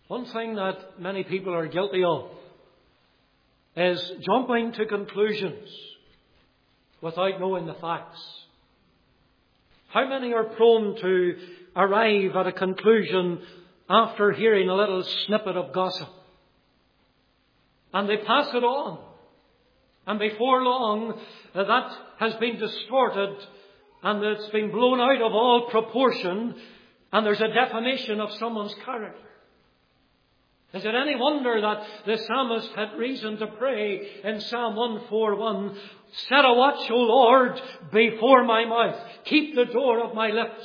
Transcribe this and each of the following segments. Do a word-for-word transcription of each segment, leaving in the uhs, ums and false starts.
One thing that many people are guilty of is jumping to conclusions without knowing the facts. How many are prone to arrive at a conclusion after hearing a little snippet of gossip? And they pass it on. And before long, that has been distorted and it's been blown out of all proportion, and there's a defamation of someone's character. Is it any wonder that the psalmist had reason to pray in Psalm one forty-one, "Set a watch, O Lord, before my mouth. Keep the door of my lips."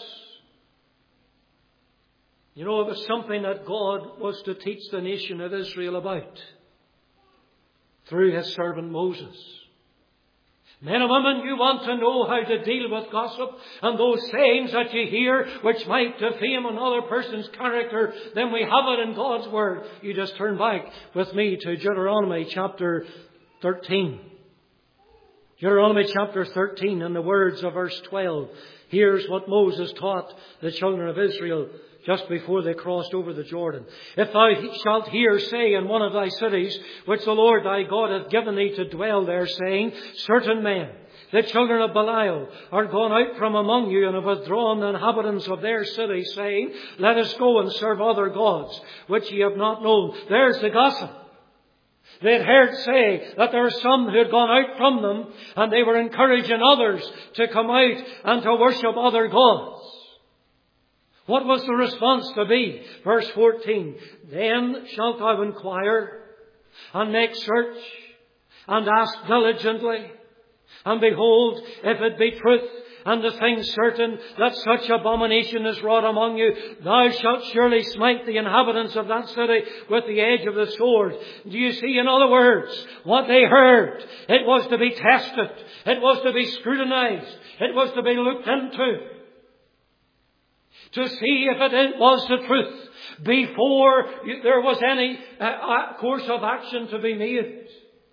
You know, it was something that God was to teach the nation of Israel about through his servant Moses. Men and women, you want to know how to deal with gossip and those sayings that you hear which might defame another person's character, then we have it in God's Word. You just turn back with me to Deuteronomy chapter thirteen. Deuteronomy chapter thirteen and the words of verse twelve. Here's what Moses taught the children of Israel just before they crossed over the Jordan. "If thou shalt hear say in one of thy cities, which the Lord thy God hath given thee to dwell there, saying, Certain men, the children of Belial, are gone out from among you and have withdrawn the inhabitants of their city, saying, Let us go and serve other gods, which ye have not known." There's the gossip. They'd heard say that there were some who had gone out from them, and they were encouraging others to come out and to worship other gods. What was the response to be? Verse fourteen, "Then shalt thou inquire, and make search, and ask diligently, and behold, if it be truth, and the thing certain, that such abomination is wrought among you, thou shalt surely smite the inhabitants of that city with the edge of the sword." Do you see, in other words, what they heard? It was to be tested. It was to be scrutinized. It was to be looked into, to see if it was the truth before there was any uh, course of action to be made.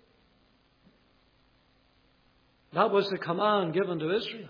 That was the command given to Israel.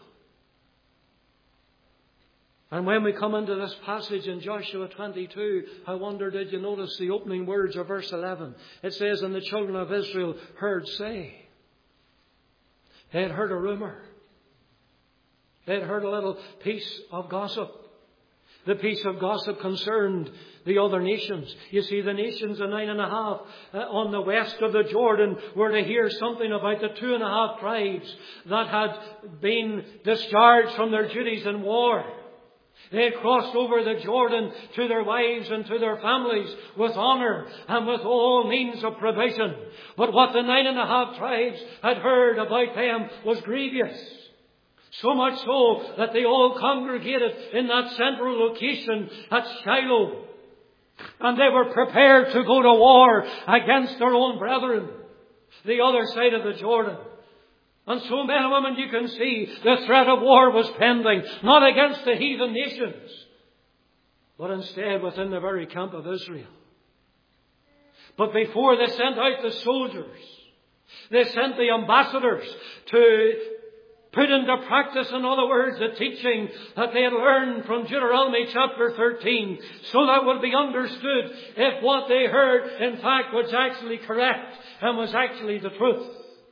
And when we come into this passage in Joshua twenty-two, I wonder, did you notice the opening words of verse eleven? It says, "And the children of Israel heard say." They had heard a rumour. They had heard a little piece of gossip. The piece of gossip concerned the other nations. You see, the nations, the nine and a half uh, on the west of the Jordan, were to hear something about the two and a half tribes that had been discharged from their duties in war. They had crossed over the Jordan to their wives and to their families with honour and with all means of provision. But what the nine and a half tribes had heard about them was grievous. So much so that they all congregated in that central location at Shiloh. And they were prepared to go to war against their own brethren, the other side of the Jordan. And so, men and women, you can see the threat of war was pending, not against the heathen nations, but instead within the very camp of Israel. But before they sent out the soldiers, they sent the ambassadors to put into practice, in other words, the teaching that they had learned from Deuteronomy chapter thirteen, so that would be understood if what they heard, in fact, was actually correct and was actually the truth.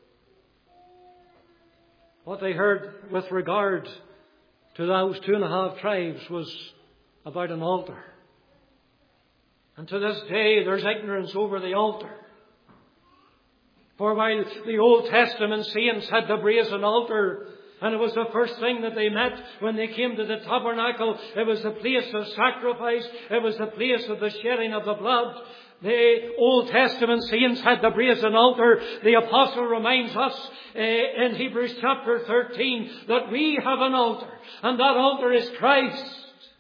What they heard with regard to those two and a half tribes was about an altar. And to this day, there's ignorance over the altar. For while the Old Testament saints had the brazen altar, and it was the first thing that they met when they came to the tabernacle, it was the place of sacrifice, it was the place of the shedding of the blood. The Old Testament saints had the brazen altar. The apostle reminds us uh, in Hebrews chapter thirteen that we have an altar, and that altar is Christ,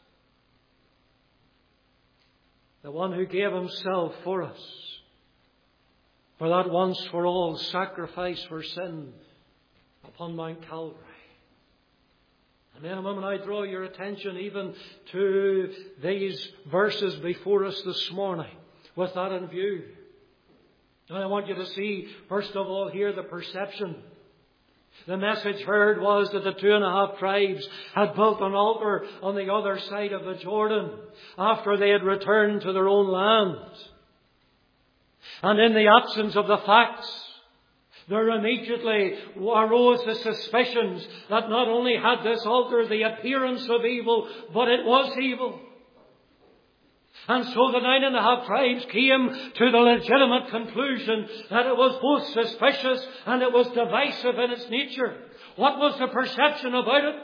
the one who gave himself for us, for that once for all sacrifice for sin upon Mount Calvary. And men and women, I draw your attention even to these verses before us this morning with that in view. And I want you to see, first of all, here the perception The message heard was that the two and a half tribes had built an altar on the other side of the Jordan after they had returned to their own land. And in the absence of the facts, there immediately arose the suspicions that not only had this altar the appearance of evil, but it was evil. And so the nine and a half tribes came to the legitimate conclusion that it was both suspicious and it was divisive in its nature. What was the perception about it?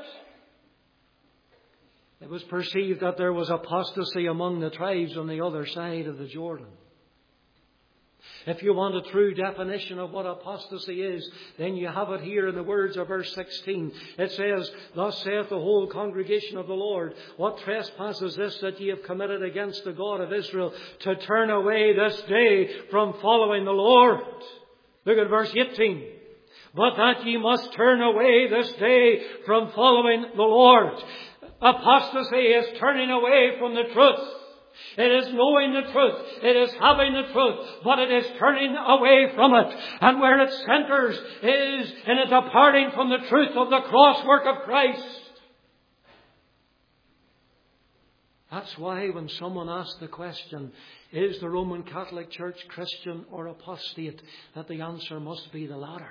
It was perceived that there was apostasy among the tribes on the other side of the Jordan. If you want a true definition of what apostasy is, then you have it here in the words of verse sixteen. It says, "Thus saith the whole congregation of the Lord, what trespass is this that ye have committed against the God of Israel, to turn away this day from following the Lord?" Look at verse eighteen. "But that ye must turn away this day from following the Lord." Apostasy is turning away from the truth. It is knowing the truth. It is having the truth. But it is turning away from it. And where it centers is in a departing from the truth of the cross work of Christ. That's why when someone asks the question, is the Roman Catholic Church Christian or apostate, that the answer must be the latter.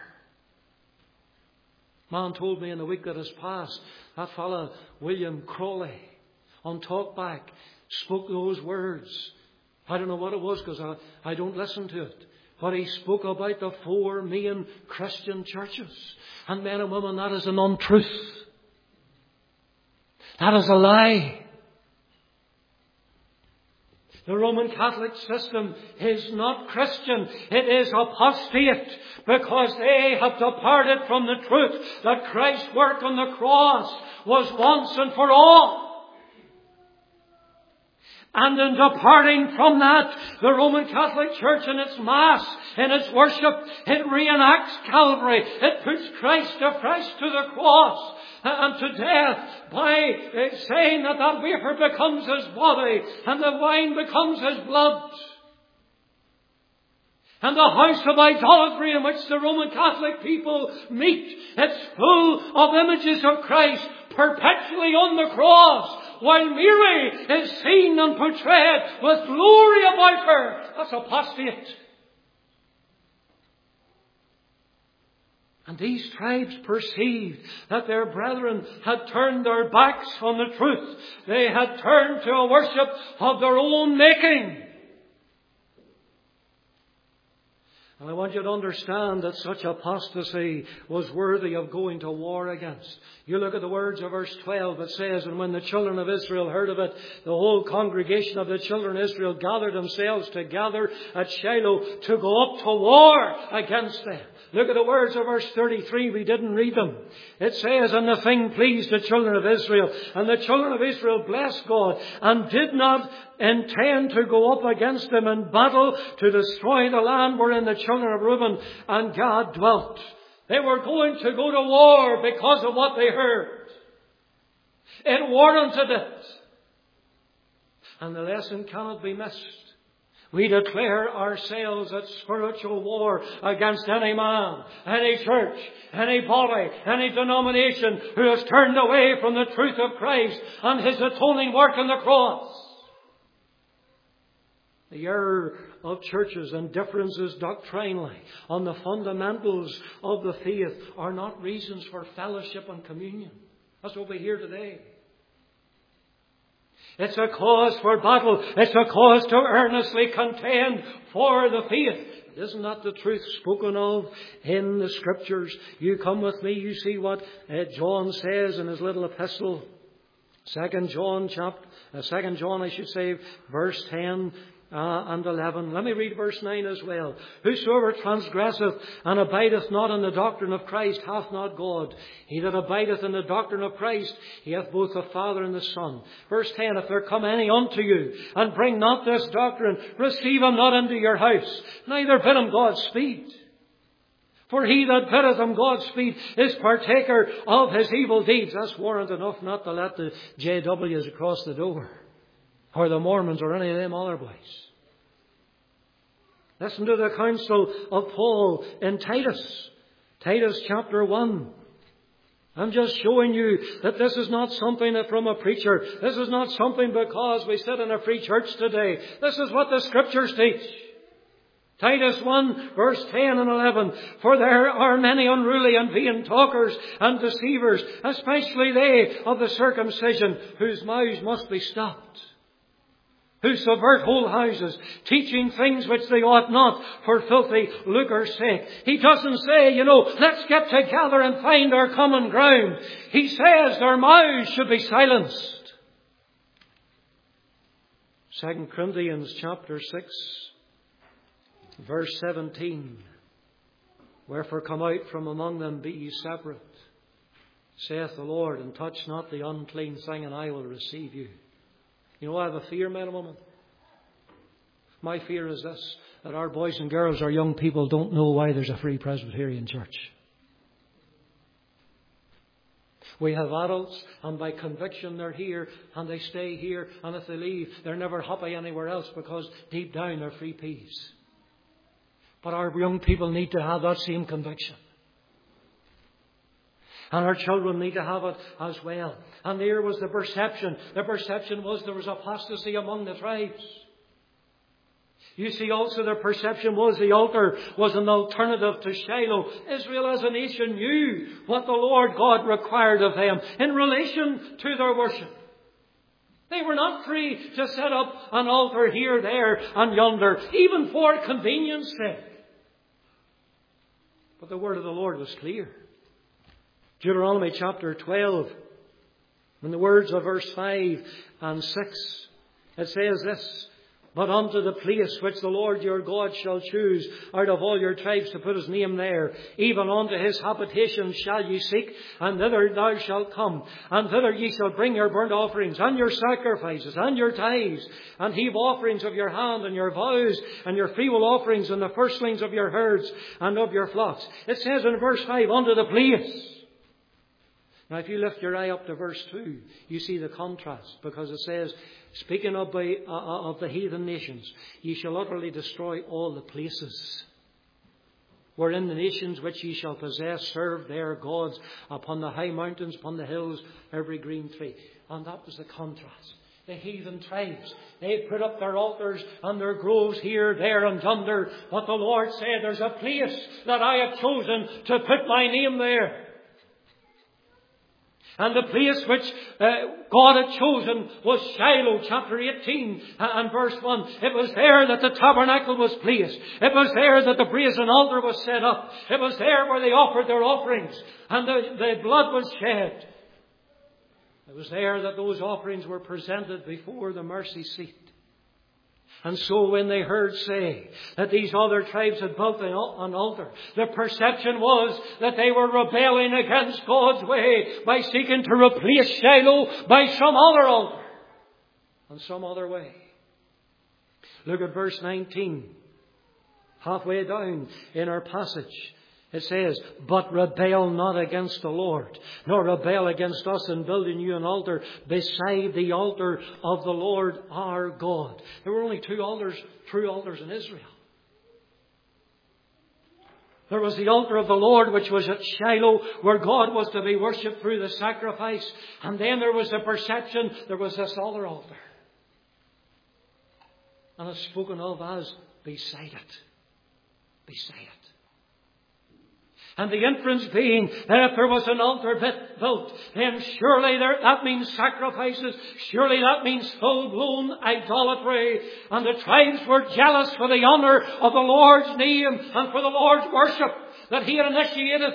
Man told me in the week that has passed, that fellow William Crawley on Talkback spoke those words. I don't know what it was because I, I don't listen to it. But he spoke about the four main Christian churches. And men and women, that is an untruth. That is a lie. The Roman Catholic system is not Christian. It is apostate because they have departed from the truth that Christ's work on the cross was once and for all. And in departing from that, the Roman Catholic Church in its Mass, in its worship, it reenacts Calvary. It puts Christ afresh to the cross and to death by saying that that wafer becomes His body and the wine becomes His blood. And the house of idolatry in which the Roman Catholic people meet, it's full of images of Christ perpetually on the cross, while Mary is seen and portrayed with glory about her. That's apostate. And these tribes perceived that their brethren had turned their backs on the truth. They had turned to a worship of their own making. And I want you to understand that such apostasy was worthy of going to war against. You look at the words of verse twelve. It says, "And when the children of Israel heard of it, the whole congregation of the children of Israel gathered themselves together at Shiloh to go up to war against them." Look at the words of verse thirty-three. We didn't read them. It says, "And the thing pleased the children of Israel. And the children of Israel blessed God and did not intend to go up against them in battle to destroy the land wherein the children of Reuben and Gad dwelt." They were going to go to war because of what they heard. It warranted it. And the lesson cannot be missed. We declare ourselves at spiritual war against any man, any church, any body, any denomination who has turned away from the truth of Christ and His atoning work on the cross. The error of churches and differences doctrinally on the fundamentals of the faith are not reasons for fellowship and communion. That's what we hear today. It's a cause for battle. It's a cause to earnestly contend for the faith. Isn't that the truth spoken of in the Scriptures? You come with me, you see what uh, John says in his little epistle. Second John chapter, uh, Second John, I should say, verse ten. Uh, and eleven. Let me read verse nine as well. "Whosoever transgresseth and abideth not in the doctrine of Christ hath not God. He that abideth in the doctrine of Christ, he hath both the Father and the Son." Verse ten, "If there come any unto you, and bring not this doctrine, receive him not into your house, neither bid him Godspeed. For he that biddeth him Godspeed is partaker of his evil deeds." That's warrant enough not to let the J Ws across the door, or the Mormons, or any of them other boys. Listen to the counsel of Paul in Titus. Titus chapter one. I'm just showing you that this is not something that from a preacher. This is not something because we sit in a free church today. This is what the Scriptures teach. Titus one verse ten and eleven. For there are many unruly and vain talkers and deceivers, especially they of the circumcision, whose mouths must be stopped, who subvert whole houses, teaching things which they ought not for filthy lucre's sake. He doesn't say, you know, let's get together and find our common ground. He says their mouths should be silenced. Second Corinthians chapter six, verse seventeen. Wherefore come out from among them, be ye separate, saith the Lord, and touch not the unclean thing, and I will receive you. You know, I have a fear, men and women. My fear is this, that our boys and girls, our young people, don't know why there's a free Presbyterian church. We have adults, and by conviction they're here, and they stay here, and if they leave, they're never happy anywhere else, because deep down they're free peas. But our young people need to have that same conviction. And our children need to have it as well. And there was the perception. The perception was there was apostasy among the tribes. You see, also the perception was the altar was an alternative to Shiloh. Israel as a nation knew what the Lord God required of them in relation to their worship. They were not free to set up an altar here, there and yonder, even for convenience sake. But the word of the Lord was clear. Deuteronomy chapter twelve, in the words of verse five and six, it says this: But unto the place which the Lord your God shall choose out of all your tribes to put his name there, even unto his habitation shall ye seek, and thither thou shalt come, and thither ye shall bring your burnt offerings, and your sacrifices, and your tithes, and heave offerings of your hand, and your vows, and your freewill offerings, and the firstlings of your herds, and of your flocks. It says in verse five, unto the place. Now, if you lift your eye up to verse two, you see the contrast, because it says, speaking of the, uh, of the heathen nations, ye shall utterly destroy all the places wherein the nations which ye shall possess serve their gods upon the high mountains, upon the hills, every green tree. And that was the contrast. The heathen tribes, they put up their altars and their groves here, there and yonder. But the Lord said, there's a place that I have chosen to put my name there. And the place which uh, God had chosen was Shiloh, chapter eighteen and verse one. It was there that the tabernacle was placed. It was there that the brazen altar was set up. It was there where they offered their offerings and the, the blood was shed. It was there that those offerings were presented before the mercy seat. And so when they heard say that these other tribes had built an altar, the perception was that they were rebelling against God's way by seeking to replace Shiloh by some other altar and some other way. Look at verse nineteen. Halfway down in our passage. It says, but rebel not against the Lord, nor rebel against us in building you an altar beside the altar of the Lord our God. There were only two altars, true altars in Israel. There was the altar of the Lord, which was at Shiloh, where God was to be worshipped through the sacrifice. And then there was the perception, there was this other altar. And it's spoken of as beside it. Beside it. And the inference being that if there was an altar built, then surely there, that means sacrifices. Surely that means full-blown idolatry. And the tribes were jealous for the honour of the Lord's name and for the Lord's worship that he had initiated.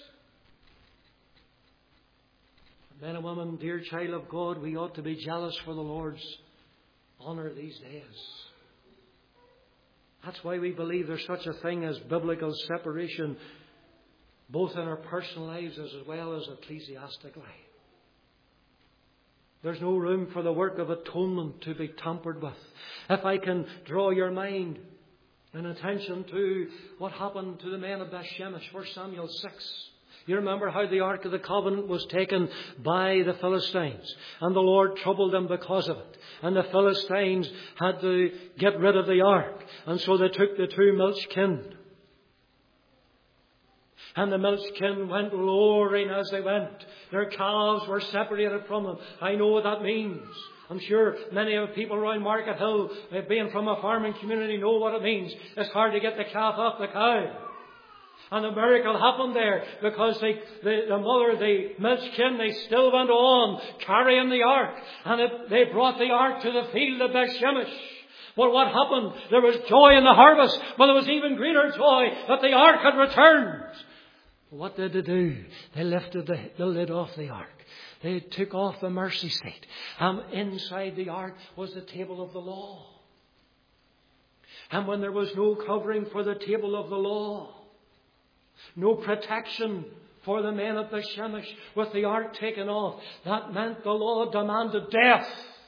Men and women, dear child of God, we ought to be jealous for the Lord's honour these days. That's why we believe there's such a thing as biblical separation, both in our personal lives as well as ecclesiastically. There's no room for the work of atonement to be tampered with. If I can draw your mind and attention to what happened to the men of Bethshemesh, First Samuel six. You remember how the Ark of the Covenant was taken by the Philistines. And the Lord troubled them because of it. And the Philistines had to get rid of the Ark. And so they took the two milch kine. And the milchkin went lowering as they went. Their calves were separated from them. I know what that means. I'm sure many of the people around Market Hill, being from a farming community, know what it means. It's hard to get the calf off the cow. And a miracle happened there because they, the, the mother, the milchkin, they still went on carrying the ark. And it, they brought the ark to the field of Bethshemesh. But what happened? There was joy in the harvest, but there was even greater joy that the ark had returned. What did they do? They lifted the, the lid off the ark. They took off the mercy seat. And inside the ark was the table of the law. And when there was no covering for the table of the law, no protection for the men of Bethshemesh, with the ark taken off, that meant the law demanded death.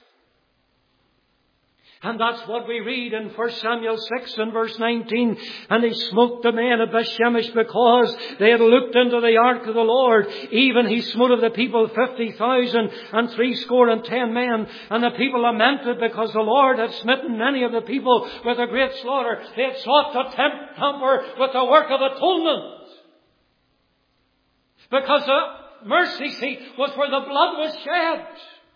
And that's what we read in First Samuel six and verse nineteen. And he smote the men of Bethshemesh because they had looked into the ark of the Lord. Even he smote of the people fifty thousand and threescore and ten men. And the people lamented because the Lord had smitten many of the people with a great slaughter. They had sought to tempt, tamper with the work of atonement. Because the mercy seat was where the blood was shed.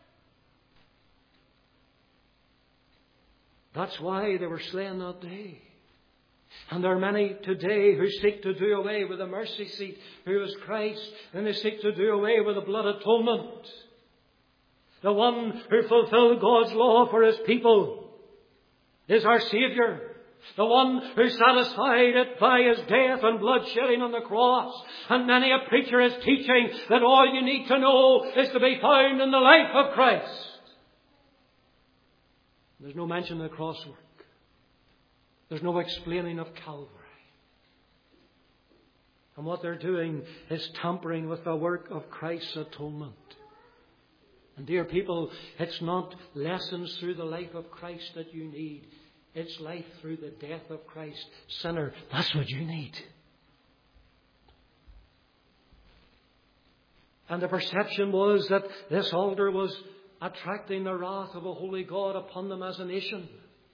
That's why they were slain that day. And there are many today who seek to do away with the mercy seat, who is Christ, and they seek to do away with the blood atonement. The one who fulfilled God's law for His people is our Saviour. The one who satisfied it by His death and blood shedding on the cross. And many a preacher is teaching that all you need to know is to be found in the life of Christ. There's no mention of the cross work. There's no explaining of Calvary. And what they're doing is tampering with the work of Christ's atonement. And dear people, it's not lessons through the life of Christ that you need. It's life through the death of Christ. Sinner, that's what you need. And the perception was that this altar was attracting the wrath of a holy God upon them as a nation.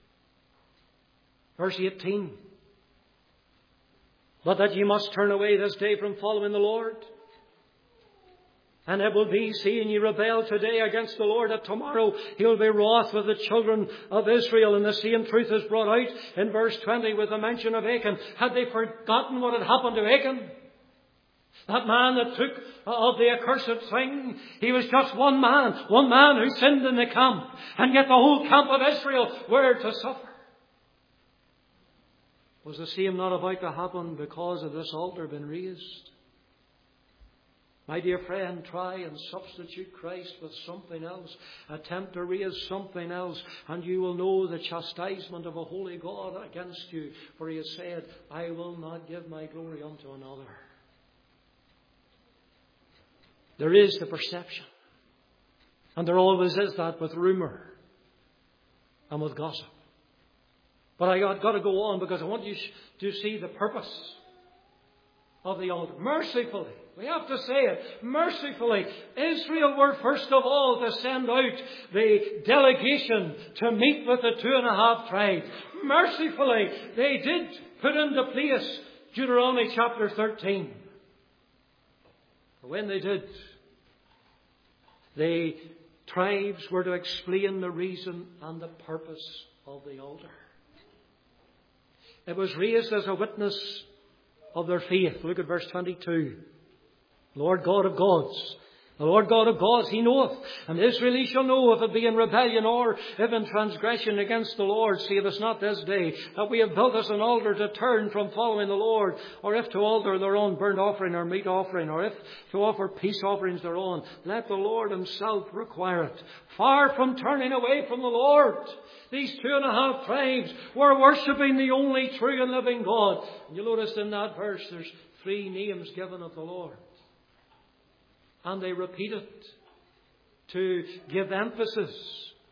Verse eighteen. But that ye must turn away this day from following the Lord. And it will be, seeing ye rebel today against the Lord, that tomorrow He will be wroth with the children of Israel. And the same truth is brought out in verse twenty with the mention of Achan. Had they forgotten what had happened to Achan? That man that took of the accursed thing, he was just one man, one man who sinned in the camp. And yet the whole camp of Israel were to suffer. Was the same not about to happen because of this altar being raised? My dear friend, try and substitute Christ with something else. Attempt to raise something else, and you will know the chastisement of a holy God against you. For He has said, I will not give my glory unto another. There is the perception. And there always is that with rumour and with gossip. But I've got to go on because I want you to see the purpose of the altar. Mercifully, we have to say it, mercifully, Israel were first of all to send out the delegation to meet with the two and a half tribes. Mercifully, they did put into place Deuteronomy chapter thirteen. When they did, the tribes were to explain the reason and the purpose of the altar. It was raised as a witness of their faith. Look at verse twenty-two. Lord God of gods. The Lord God of gods, He knoweth. And Israel He shall know if it be in rebellion or if in transgression against the Lord. Save us not this day that we have built us an altar to turn from following the Lord, or if to alter their own burnt offering or meat offering, or if to offer peace offerings their own. Let the Lord Himself require it. Far from turning away from the Lord, these two and a half tribes were worshipping the only true and living God. And you notice in that verse there's three names given of the Lord. And they repeat it to give emphasis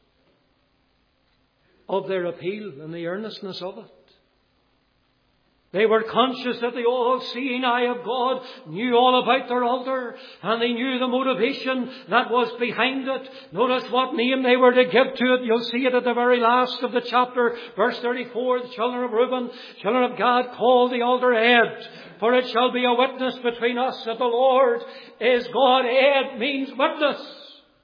of their appeal and the earnestness of it. They were conscious that the all-seeing eye of God knew all about their altar, and they knew the motivation that was behind it. Notice what name they were to give to it. You'll see it at the very last of the chapter, verse thirty-four. The children of Reuben, children of Gad, call the altar Ed, for it shall be a witness between us that the Lord is God. Ed means witness.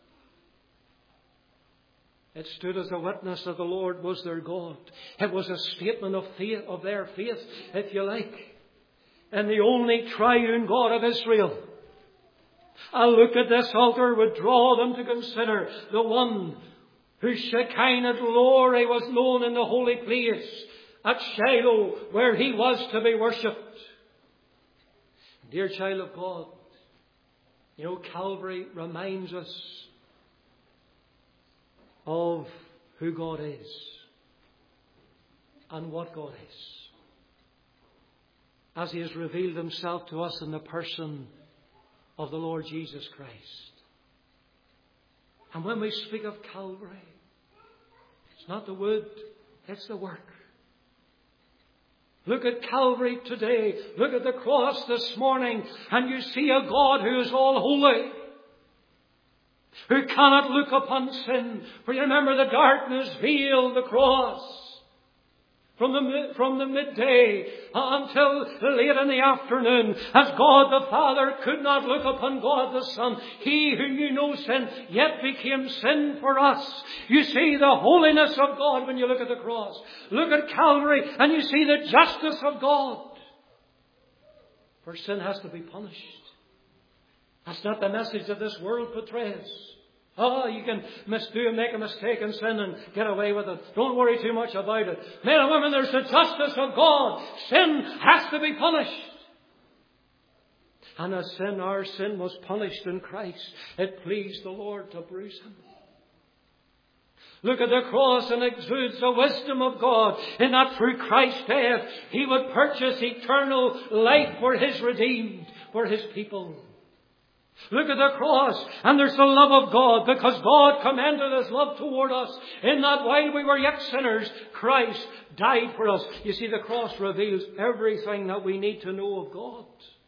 It stood as a witness that the Lord was their God. It was a statement of faith, of their faith, if you like, in the only triune God of Israel. A look at this altar would draw them to consider the one whose Shekinah glory was known in the holy place at Shiloh, where he was to be worshipped. Dear child of God, you know, Calvary reminds us of who God is and what God is, as He has revealed Himself to us in the person of the Lord Jesus Christ. And when we speak of Calvary, it's not the wood, it's the work. Look at Calvary today. Look at the cross this morning, and you see a God who is all holy, who cannot look upon sin. For you remember, the darkness veiled the cross from the, from the midday until late in the afternoon, as God the Father could not look upon God the Son. He who knew no sin yet became sin for us. You see the holiness of God when you look at the cross. Look at Calvary and you see the justice of God. For sin has to be punished. That's not the message that this world portrays. Oh, you can misdo and make a mistake and sin and get away with it. Don't worry too much about it. Men and women, there's the justice of God. Sin has to be punished. And as sin, our sin was punished in Christ, it pleased the Lord to bruise Him. Look at the cross, and exudes the wisdom of God in that through Christ's death He would purchase eternal life for His redeemed, for His people. Look at the cross, and there's the love of God, because God commended His love toward us, in that while we were yet sinners, Christ died for us. You see, the cross reveals everything that we need to know of God.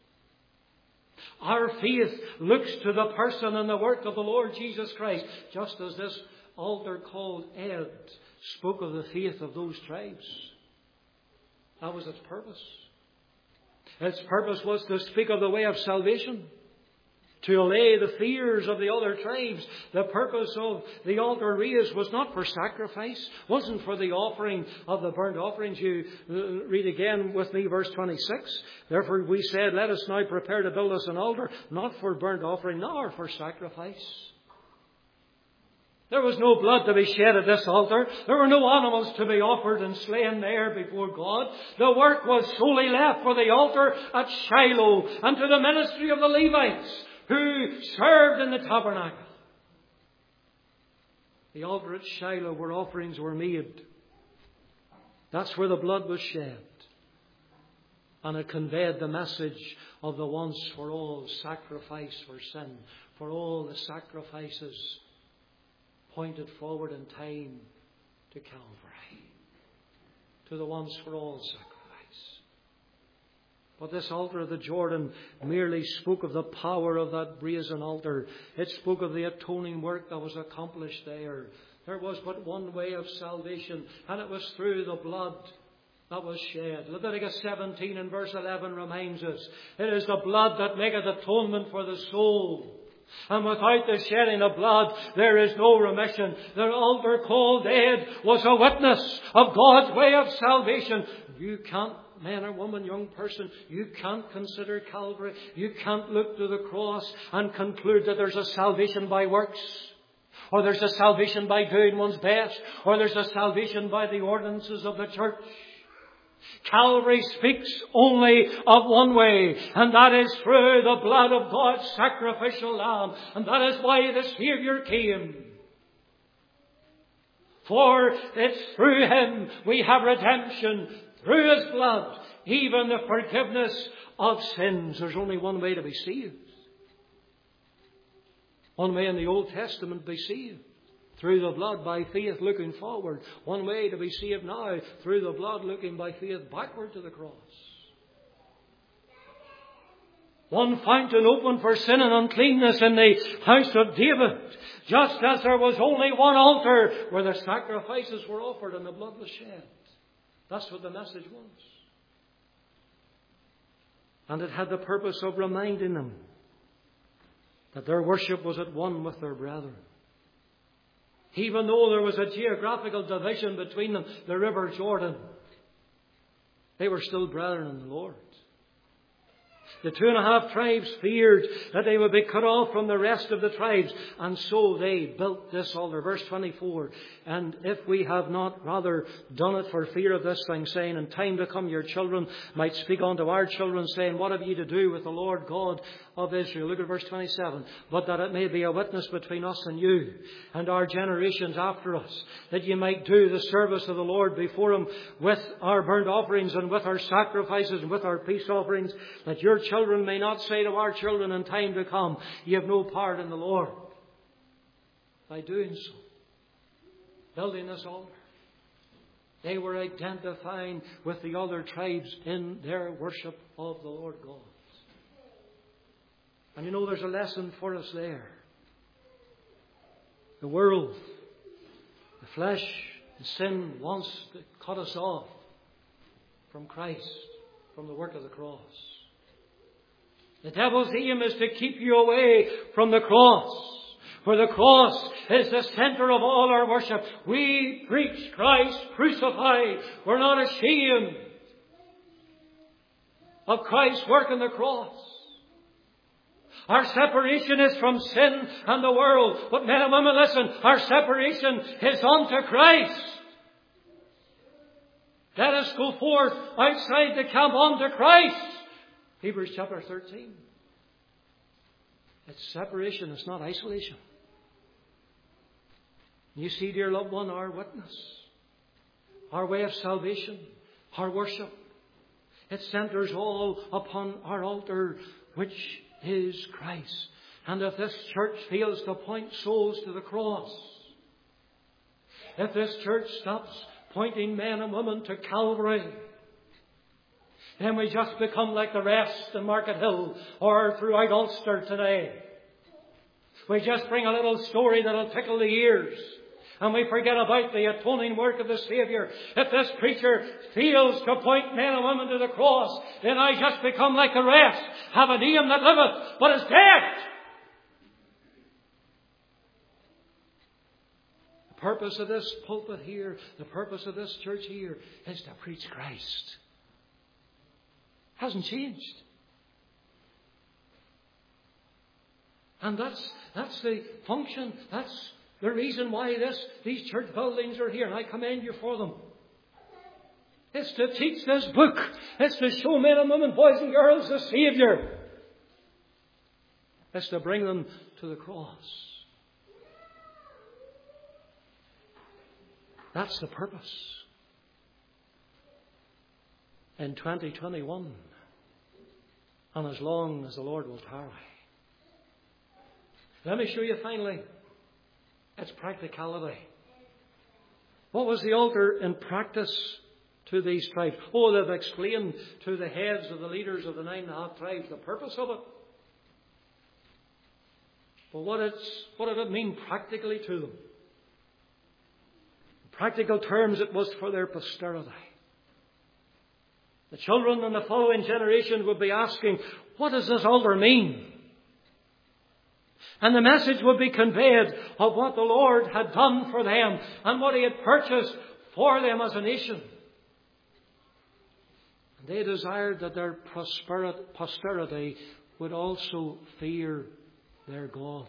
Our faith looks to the person and the work of the Lord Jesus Christ, just as this altar called Ed spoke of the faith of those tribes. That was its purpose. Its purpose was to speak of the way of salvation, to allay the fears of the other tribes. The purpose of the altar raised was not for sacrifice, wasn't for the offering of the burnt offerings. You read again with me verse twenty-six. Therefore we said, let us now prepare to build us an altar, not for burnt offering, nor for sacrifice. There was no blood to be shed at this altar. There were no animals to be offered and slain there before God. The work was solely left for the altar at Shiloh and to the ministry of the Levites, who served in the tabernacle. The altar at Shiloh, where offerings were made, that's where the blood was shed. And it conveyed the message of the once for all sacrifice for sin. For all the sacrifices pointed forward in time to Calvary, to the once for all sacrifice. But this altar of the Jordan merely spoke of the power of that brazen altar. It spoke of the atoning work that was accomplished there. There was but one way of salvation, and it was through the blood that was shed. Leviticus seventeen and verse eleven reminds us, it is the blood that maketh atonement for the soul. And without the shedding of blood, there is no remission. The altar called Ed was a witness of God's way of salvation. You can't, man or woman, young person, you can't consider Calvary. You can't look to the cross and conclude that there's a salvation by works, or there's a salvation by doing one's best, or there's a salvation by the ordinances of the church. Calvary speaks only of one way, and that is through the blood of God's sacrificial lamb. And that is why the Saviour came. For it's through Him we have redemption, through His blood, even the forgiveness of sins. There's only one way to be saved. One way in the Old Testament to be saved. through the blood by faith looking forward. One way to be saved now, through the blood looking by faith backward to the cross. One fountain opened for sin and uncleanness in the house of David, just as there was only one altar where the sacrifices were offered and the blood was shed. That's what the message was. And it had the purpose of reminding them that their worship was at one with their brethren. Even though there was a geographical division between them, the river Jordan, they were still brethren in the Lord. The two and a half tribes feared that they would be cut off from the rest of the tribes, and so they built this altar. Verse twenty-four, and if we have not rather done it for fear of this thing, saying, in time to come your children might speak unto our children, saying, what have ye to do with the Lord God of Israel? Look at verse twenty-seven. But that it may be a witness between us and you, and our generations after us, that ye might do the service of the Lord before him with our burnt offerings and with our sacrifices and with our peace offerings, that your children may not say to our children in time to come, ye have no part in the Lord. By doing so, building this altar, they were identifying with the other tribes in their worship of the Lord God. And you know, there's a lesson for us there. The world, the flesh, the sin wants to cut us off from Christ, from the work of the cross. The devil's aim is to keep you away from the cross. For the cross is the center of all our worship. We preach Christ crucified. We're not ashamed of Christ's work on the cross. Our separation is from sin and the world. But men and women, listen, our separation is unto Christ. Let us go forth outside the camp unto Christ. Hebrews chapter thirteen. It's separation, it's not isolation. You see, dear loved one, our witness, our way of salvation, our worship, it centers all upon our altar, which is Christ. And if this church fails to point souls to the cross, if this church stops pointing men and women to Calvary, then we just become like the rest in Market Hill or throughout Ulster today. We just bring a little story that'll tickle the ears, and we forget about the atoning work of the Saviour. If this preacher fails to point men and women to the cross, then I just become like the rest, have a name that liveth, but is dead. The purpose of this pulpit here, the purpose of this church here, is to preach Christ. Hasn't changed. And that's that's the function, that's the reason why this these church buildings are here, and I commend you for them. It's to teach this book. It's to show men and women, boys and girls, the Saviour. It's to bring them to the cross. That's the purpose. In twenty twenty-one, and as long as the Lord will tarry. Let me show you finally its practicality. What was the altar in practice to these tribes? Oh, they've explained to the heads of the leaders of the nine and a half tribes the purpose of it. But what, it's, what did it mean practically to them? In practical terms, it was for their posterity. The children in the following generation would be asking, what does this altar mean? And the message would be conveyed of what the Lord had done for them and what He had purchased for them as a nation. And they desired that their posterity would also fear their God.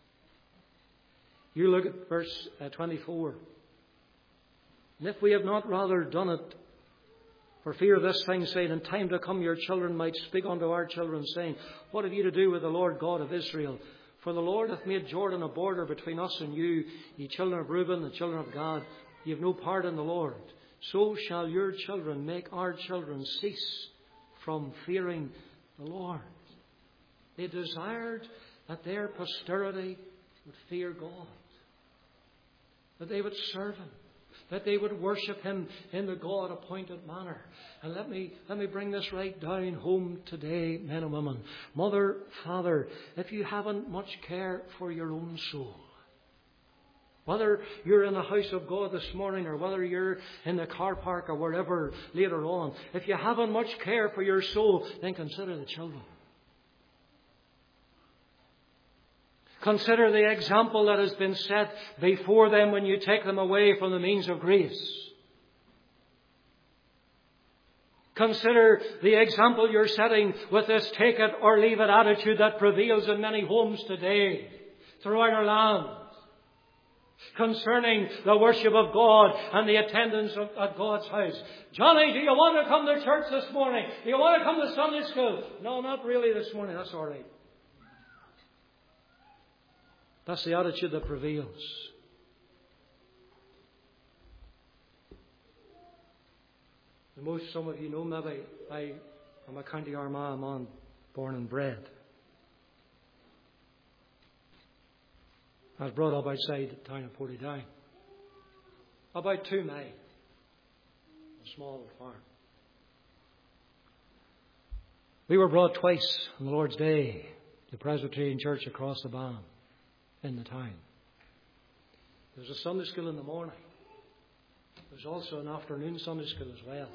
You look at verse twenty-four. And if we have not rather done it for fear of this thing, saying, in time to come your children might speak unto our children, saying, what have you to do with the Lord God of Israel? For the Lord hath made Jordan a border between us and you, ye children of Reuben, the children of Gad. Ye have no part in the Lord. So shall your children make our children cease from fearing the Lord. They desired that their posterity would fear God. that they would serve Him, that they would worship Him in the God-appointed manner. And let me, let me bring this right down home today, men and women. Mother, father, if you haven't much care for your own soul, whether you're in the house of God this morning or whether you're in the car park or wherever later on, if you haven't much care for your soul, then consider the children. Consider the example that has been set before them when you take them away from the means of grace. Consider the example you're setting with this take it or leave it attitude that prevails in many homes today throughout our land, concerning the worship of God and the attendance of, at God's house. Johnny, do you want to come to church this morning? Do you want to come to Sunday school? No, not really this morning. That's all right. That's the attitude that prevails. And most, some of you know, maybe I am a County Armagh man, born and bred. I was brought up outside the town of Portadown, about two miles, a small farm. We were brought twice on the Lord's Day to the Presbyterian Church across the Bann in the town. There was a Sunday school in the morning. There was also an afternoon Sunday school as well.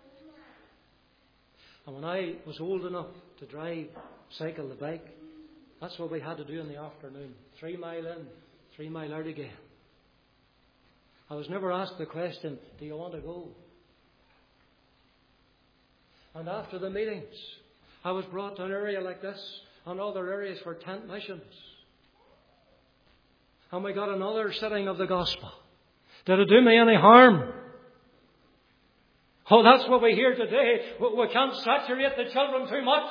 And when I was old enough to drive, cycle the bike, that's what we had to do in the afternoon. Three mile in, three mile out again. I was never asked the question, do you want to go? And after the meetings, I was brought to an area like this and other areas for tent missions. And we got another sitting of the gospel. Did it do me any harm? Oh, that's what we hear today. We can't saturate the children too much.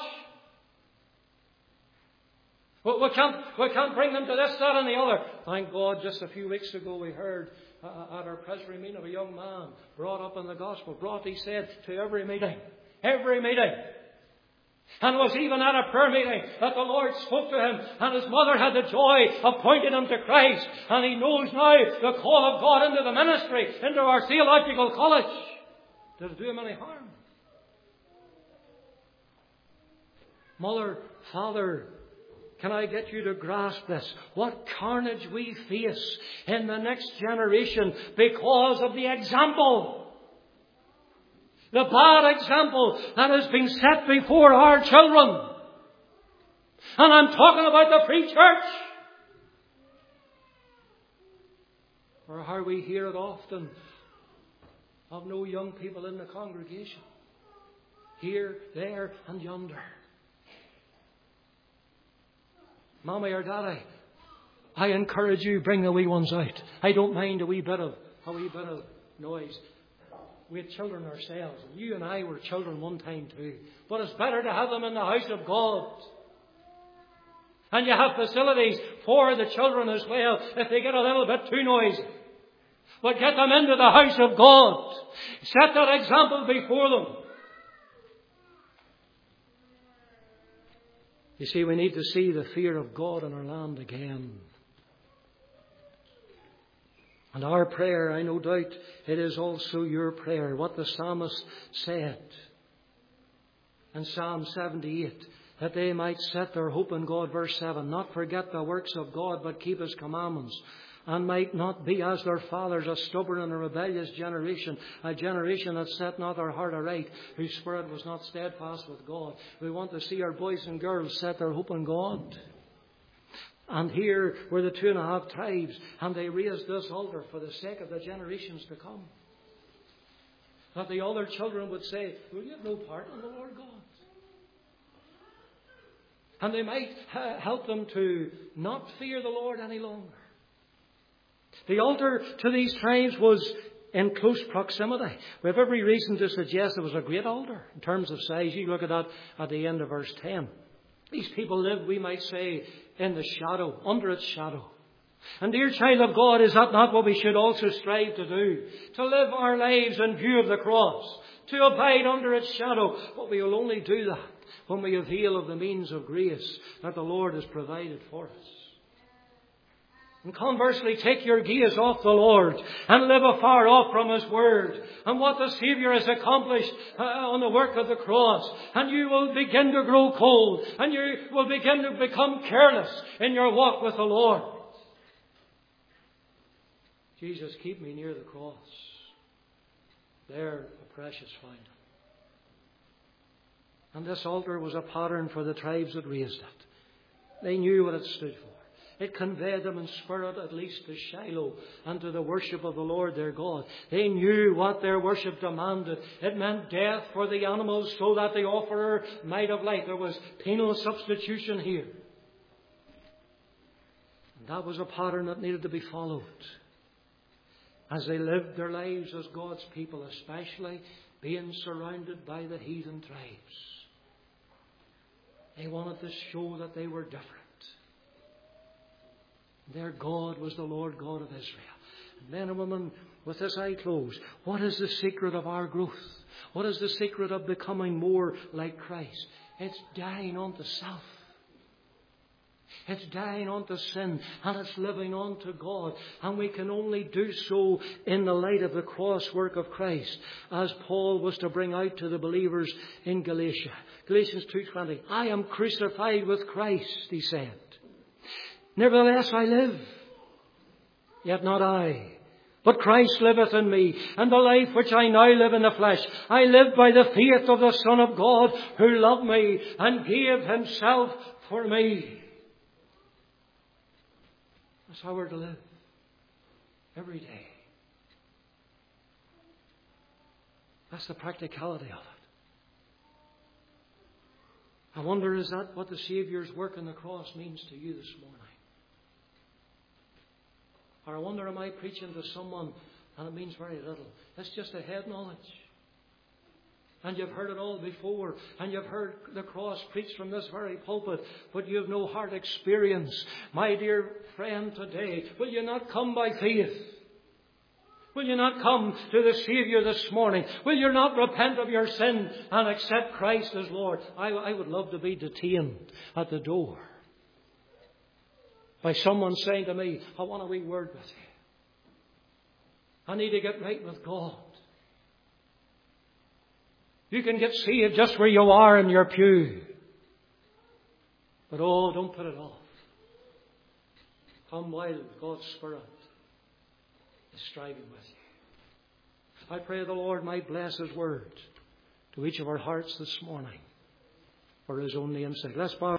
We can't, we can't bring them to this, that and the other. Thank God, just a few weeks ago we heard uh, at our presbytery meeting of a young man brought up in the gospel. Brought, he said, to every meeting. Every meeting. And was even at a prayer meeting that the Lord spoke to him, and his mother had the joy of pointing him to Christ. And he knows now the call of God into the ministry, into our theological college. Did it do him any harm? Mother, father, can I get you to grasp this? What carnage we face in the next generation because of the example. The bad example that has been set before our children. And I'm talking about the free church. Or how we hear it often of no young people in the congregation. Here, there and yonder. Mommy or Daddy, I encourage you, bring the wee ones out. I don't mind a wee bit of a wee bit of noise. We had children ourselves. And you and I were children one time too. But it's better to have them in the house of God. And you have facilities for the children as well if they get a little bit too noisy. But get them into the house of God. Set that example before them. You see, we need to see the fear of God in our land again. And our prayer, I no doubt, it is also your prayer. What the psalmist said in Psalm seventy-eight, that they might set their hope in God, verse seven, not forget the works of God, but keep His commandments, and might not be as their fathers, a stubborn and a rebellious generation, a generation that set not their heart aright, whose spirit was not steadfast with God. We want to see our boys and girls set their hope in God. And here were the two and a half tribes, and they raised this altar for the sake of the generations to come. That the other children would say, well, you have no part in the Lord God. And they might uh, help them to not fear the Lord any longer. The altar to these tribes was in close proximity. We have every reason to suggest it was a great altar in terms of size. You look at that at the end of verse ten. These people lived, we might say, in the shadow, under its shadow. And dear child of God, is that not what we should also strive to do? To live our lives in view of the cross, to abide under its shadow. But we will only do that when we avail of the means of grace that the Lord has provided for us. And conversely, take your gaze off the Lord and live afar off from His Word and what the Saviour has accomplished uh, on the work of the cross. And you will begin to grow cold and you will begin to become careless in your walk with the Lord. Jesus, keep me near the cross. There a precious find. And this altar was a pattern for the tribes that raised it. They knew what it stood for. It conveyed them in spirit at least to Shiloh and to the worship of the Lord their God. They knew what their worship demanded. It meant death for the animals so that the offerer might have life. There was penal substitution here. And that was a pattern that needed to be followed as they lived their lives as God's people, especially being surrounded by the heathen tribes. They wanted to show that they were different. Their God was the Lord God of Israel. And men and women, with this eye closed, what is the secret of our growth? What is the secret of becoming more like Christ? It's dying unto self. It's dying unto sin and it's living unto God. And we can only do so in the light of the cross work of Christ, as Paul was to bring out to the believers in Galatia. Galatians two twenty. I am crucified with Christ, he said. Nevertheless I live, yet not I, but Christ liveth in me. And the life which I now live in the flesh, I live by the faith of the Son of God, who loved me and gave himself for me. That's how we're to live every day. That's the practicality of it. I wonder, is that what the Saviour's work on the cross means to you this morning? Or I wonder, am I preaching to someone and it means very little? It's just a head knowledge. And you've heard it all before. And you've heard the cross preached from this very pulpit. But you have no heart experience. My dear friend, today, will you not come by faith? Will you not come to the Saviour this morning? Will you not repent of your sin and accept Christ as Lord? I, I would love to be detained at the door by someone saying to me, I want a wee word with you. I need to get right with God. You can get saved just where you are in your pew. But oh, don't put it off. Come while God's Spirit is striving with you. I pray the Lord might bless His word to each of our hearts this morning for His own name's sake. Let's bow.